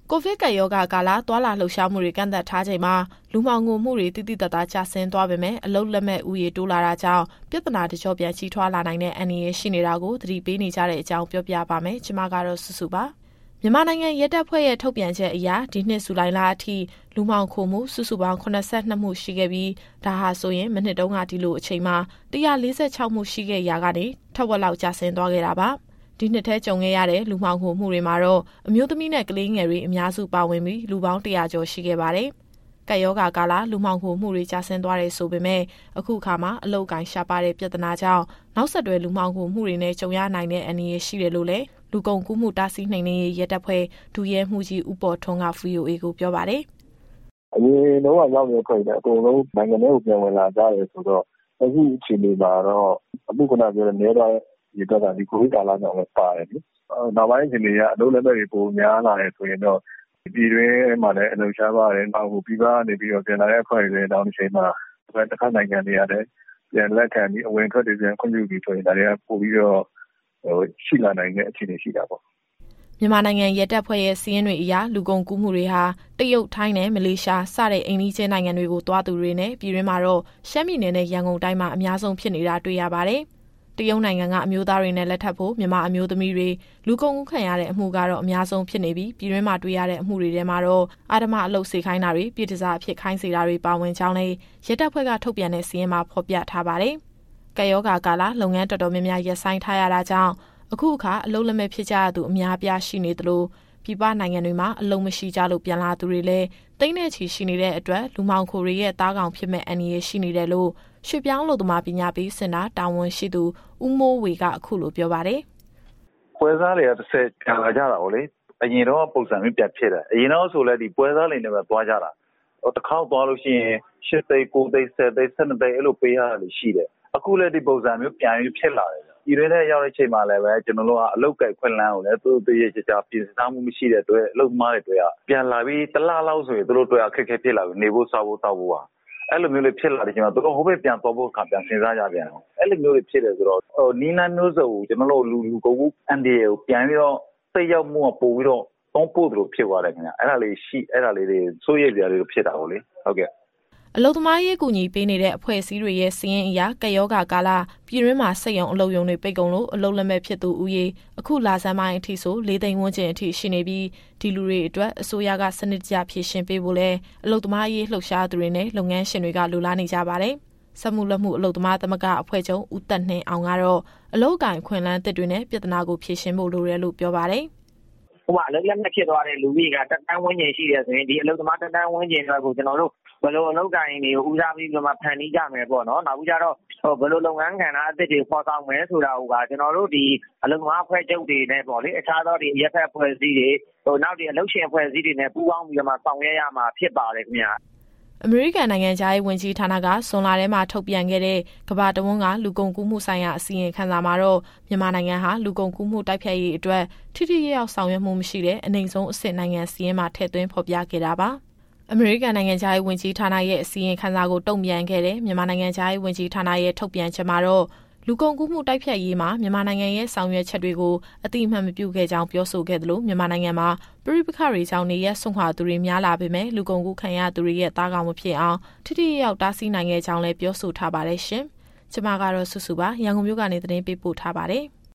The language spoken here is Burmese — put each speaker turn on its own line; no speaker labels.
ကိုဗစ်ကပ်ရောဂါကာလသွာလာလှုပ်ရှားမှုတွေကန့်သတ်ထားချိန်မှာလူမှောင်ခိုမှုတွေတိတိတတ်တာကျဆင်းသွားပေမဲ့အလုပ်လက်မဲ့ဥယေတိုးလာတာကြောင့်ပြဿနာတကျော့ပြန်ကြီးထွားလာနိုင်တဲ့အန္တရာယ်ရှိနေတာကိုသတိပေးနေကြတဲ့အကြောင်းပြောပြပါမယ်။ကျွန်မကတော့စုစုပါ။မြန်မာနိုင်ငံရဲတပ်ဖွဲ့ရဲ့ထုတ်ပြန်ချက်အရဒီနှစ်ဇူလိုင်လအထိလူမှောင်ခိုမှုစုစုပေါင်း82မှုရှိခဲ့ပြီးဒါဟာဆိုရင်မနှစ်တုန်းကဒီလိုအချိန်မှာ146မှုရှိခဲ့ရာကနေထက်ဝက်လောက်ကျဆင်းသွားခဲ့တာပါ။ဒီနှစ်ထဲကြုံခဲ့ရတဲ့လူမှောင်ခိုမှုတွေမှာတော့အမျိုးသမီးနဲ့ကလေးငယ်တွေအများစုပါဝင်ပြီးလူပေါင်း100ကျော်ရှိခဲ့ပါတယ်။ကပ်ရောဂါကာလလူမှောင်ခိုမှုတွေကျဆင်းသွားတယ်ဆိုပေမဲ့အခုအခါမှာအလုပ်ကိုင်ရှားပါတဲ့ပြဿနာကြောင့်နောက်ဆက်တွဲလူမှောင်ခိုမှုတွေနဲ့ကြုံရနိုင်တဲ့အန္တရာယ်ရှိတယ်လို့လည်းလူကုန်ကူးမှုတားဆီးနှိမ်နင်းရေးရဲတပ်ဖွဲ့ဒုရဲမှုကြီးဦးပေါ်ထွန်းက VOA ကိုပြောပါတယ်
။အရင်တော့ရောက်နေခဲ့တဲ့အကုန်လုံးနိုင်ငံထဲကိုပြန်ဝင်လာကြတယ်ဆိုတော့အခုအချိန်ဒီမှာတော့အခုကပြောတဲ့နေတော့ဒီတော့ဒီကိုဗစ်ကာလကြောင့်လည်းပါတယ်လေ။နောက်ပိုင်းအချိန်တွေကအလုပ်လက်မဲ့တွေပိုများလာတယ်ဆိုရင်တော့ပြည်တွင်းမှာလည်းအလုပ်ရှားပါတယ်။နောက်ပြည်ပကနေပြီးတော့ပြန်လာတဲ့အဖွဲ့တွေတောင်းချိန်မှာတစ်ခါနိုင်ငံတွေကလည်းပြန်လက်ခံပြီးအဝင်ထွက်တွေပြန်ခွင့်ပြုပြီးဆိုရင်ဒါတွေကပို့ပြီးတော့ရှိလာနိုင်တဲ့အခြေအနေရှိတာပေါ့
မြန်မာနိုင်ငံရဲတပ်ဖွဲ့ရဲ့စီးရင်တွေအရလူကုန်ကူးမှုတွေဟာတရုတ်ထိုင်းနဲ့မလေးရှားစတဲ့အိမ်နီးချင်းနိုင်ငံတွေကိုသွားသူတွေနဲ့ပြည်တွင်းမှာတော့ရှမ်းပြည်နယ်နဲ့ရန်ကုန်တိုင်းမှာအများဆုံးဖြစ်နေတာတွေ့ရပါတယ်။တရုတ်နိုင်ငံကအမျိုးသားတွေနဲ့လက်ထပ်ဖို့မြန်မာအမျိုးသမီးတွေလူကုန်ကူးခံရတဲ့အမှုကတော့အများဆုံးဖြစ်နေပြီးပြည်တွင်းမှာတွေ့ရတဲ့အမှုတွေထဲမှာတော့အာဓမအလုပ်စေခိုင်းတာတွေပြည်တစားအဖြစ်ခိုင်းစေတာတွေပါဝင်ကြောင်းလည်းရဲတပ်ဖွဲ့ကထုတ်ပြန်တဲ့စီးရင်မှာဖော်ပြထားပါတယ်။ကပ်ရောဂါကာလလုပ်ငန်းတော်တော်များများရပ်ဆိုင်းထားရတာကြောင့်အခုအခါအလုပ်လက်မဲ့ဖြစ်ကြရသူအများအပြားရှိနေသလိုပြည်ပနိုင်ငံတွေမှာအလုပ်မရှိကြလို့ပြန်လာသူတွေလည်းတိမ့်နဲ့ချီရှိနေတဲ့အတွက်လူမှောင်ခိုတွေရဲ့တားကောင်ဖြစ်မဲ့အန္တရာယ်ရှိနေတယ်လို့ရွှေပြောင်းလုပ်သမားပညာပေးစင်တာတာဝန်ရှိသူဦးမိုးဝေကအခုလိုပြောပါတယ်
။ပွဲစားတွေကတစ်ဆက်ပြန်လာကြတာပေါ့လေ။အရင်တော့ပုံစံမျိုးပြန်ဖြစ်တယ်။အရင်တော့ဆိုလည်းဒီပွဲစားတွေနဲ့ပဲသွားကြတာ။တစ်ခေါက်သွားလို့ရှိရင်8သိန်း9သိန်း10သိန်း12သိန်းအဲ့လိုပေးရတာလည်းရှိတယ်။အခုလည်းဒီပုံစံမျိုးပြန်ပြီးဖြစ်လာတယ်။ဒီထဲရောက်တဲ့ချိန်မှာလည်းပဲကျွန်တော်တို့ကအလုပ်ကိုင်ခွင့်လန်းကိုလည်းသူတို့ရဲ့ကြာပြင်ဆင်မှုမရှိတဲ့အတွက်အလုပ်သမားတွေတွေ့ရပြန်လာပြီးတစ်လလောက်ဆိုရင်သူတို့တွေ့အခက်အခဲဖြစ်လာပြီးနေဖို့စားဖို့တောက်ဖို့အဲ့လိုမျိုးလေးဖြစ်လာတဲ့ချိန်မှာသူတို့ဟိုဘက်ပြန်သွားဖို့ခါပြန်စဉ်းစားကြပြန်အောင်အဲ့လိုမျိုးလေးဖြစ်တယ်ဆိုတော့နီးနားမျိုးစုံကိုကျွန်တော်တို့လူကုန်ကူးအန်ဒီကိုပြန်ပြီးတော့စိတ်ရောက်မှုကပို့ပြီးတော့သုံးဖို့တို့ဖြစ်သွားတယ်ခင်ဗျအဲ့ဒါလေးတွေစိုးရိမ်စရာတွေဖြစ်တာပေါ့လေဟုတ်ကဲ့
အလုပ်သမားရေးကူညီပေးနေတဲ့အဖွဲ့အစည်းတွေရဲ့စီးရင်အရာကပ်ရောဂါကာလပြည်တွင်းမှာစက်ရုံအလုပ်ရုံတွေပိတ်ကုန်လို့အလုပ်လက်မဲ့ဖြစ်သူဦးရေအခုလဆန်းပိုင်းအထိဆို4သိန်းဝန်းကျင်အထိရှိနေပြီးဒီလူတွေအတွက်အစိုးရကစနစ်တကျဖြည့်ရှင်ပေးဖို့လဲအလုပ်သမားရေးလှုပ်ရှားသူတွေနဲ့လုပ်ငန်းရှင်တွေကလိုလားနေကြပါတယ်။စက်မှုလက်မှုအလုပ်သမားသမဂ္ဂအဖွဲ့ချုပ်ဦးသက်နှင်းအောင်ကတော့အလုပ်ကိုင်ခွင့်လန်းတစ်တွေနဲ့ပြည်ထနာကိုဖြည့်ရှင်ဖို့လိုတယ်လို့ပြောပါတယ်။
အလုပ်လက်မဲ့ဖြစ်သွားတဲ့လူကြီးကတက်တန်းဝန်းကျင်ရှိတယ်ဆိုရင်ဒီအလုပ်သမားတက်တန်းဝန်းကျင်တွေကိုကျွန်တော်တို့ဘယ်လိုအလုပ်ကိုင်တွေကိုဦးစားပြီးတော့မှဖန်တီးကြမယ်ပေါ့နော်နောက်ပြီးကြတော့ဘယ်လိုလုပ်ငန်းကဏ္ဍအသစ်တွေဖော်ဆောင်မယ်ဆိုတာကကျွန်တော်တို့ဒီအလုပ်သမားအဖွဲ့ချုပ်တွေနဲ့ပေါ့လေအခြားသောဒီရက်ဖက်အဖွဲ့အစည်းတွေနောက်ဒီအလုပ်ရှင်အဖွဲ့အစည်းတွေနဲ့ပူးပေါင်းပြီးတော့မှဆောင်ရွက်ရမှာဖြစ်ပါတယ်ခင်ဗျာ
အမေရိကန်နိုင်ငံသားရေးဝန်ကြီးဌာနကဇွန်လထဲမှာထုတ်ပြန်ခဲ့တဲ့ကမ္ဘာတဝန်းကလူကုန်ကူးမှုဆိုင်ရာအစီရင်ခံစာမှာတော့မြန်မာနိုင်ငံဟာလူကုန်ကူးမှုတိုက်ဖျက်ရေးအတွက်ထိထိရောက်ဆောင်ရွက်မှုမရှိတဲ့အနိမ့်ဆုံးအဆင့်နိုင်ငံစီးရင်မှာထည့်သွင်းဖော်ပြခဲ့တာပါအမေရိကန်နိုင်ငံသားရေးဝန်ကြီးဌာနရဲ့အစီရင်ခံစာကိုတုံ့ပြန်ခဲ့တဲ့မြန်မာနိုင်ငံသားရေးဝန်ကြီးဌာနရဲ့ထုတ်ပြန်ချက်မှာတော့လူကုန်ကူးမှုတိုက်ဖျက်ရေးမှာမြန်မာနိုင်ငံရဲ့ဆောင်ရွက်ချက်တွေကိုအတိအမှန်မပြုခဲ့ကြောင်းပြောဆိုခဲ့သလိုမြန်မာနိုင်ငံမှာပြည်ပခါတွေကြောင့်နေရဆွန့်ခွာသူတွေများလာပေမဲ့လူကုန်ကူးခံရသူတွေရဲ့တားကောင်မဖြစ်အောင်ထိထိရောက်တားဆီးနိုင်ခဲ့ကြောင်းလည်းပြောဆိုထားပါတယ်ရှင်။ကျွန်မကတော့စုစုပါရန်ကုန်မြို့ကနေသတင်းပေးပို့ထားပါတယ်။